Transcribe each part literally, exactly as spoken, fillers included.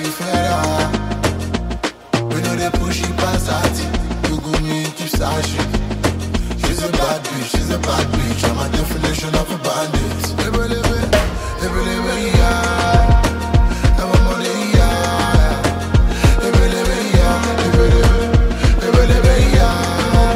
you fed we know they push it past that. You go me keep searching. She's a bad bitch, she's a bad bitch. I'm a definition of a bandit. Every living, every living, yeah. I'm a money, yeah. Every living, yeah. Every living, every living, yeah.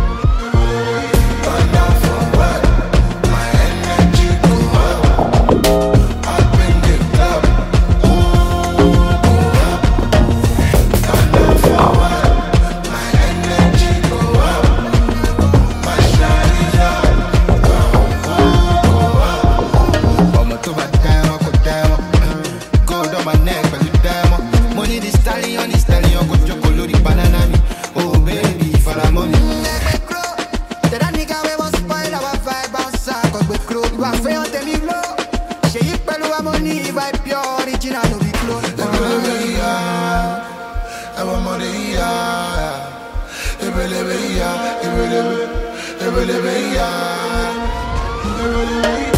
Run down for what? My energy go up. Up in the club. Ooh, go up. Run down for what? My energy go up. My shine is up. Go, go, go up. I'ma do my damn, go down. Gold on my neck, but you damn. Money this stallion, this stallion, go chocolate, banana. Oh baby, for the money. That nigga we must spoil our vibe outside. Cause we grow, you are fair, tell me low. She you pelu our money, vibe pure, original, no be close. Every living, yeah. I'm a money, yeah. Every living, yeah. Every living, every living, yeah. Every living, yeah.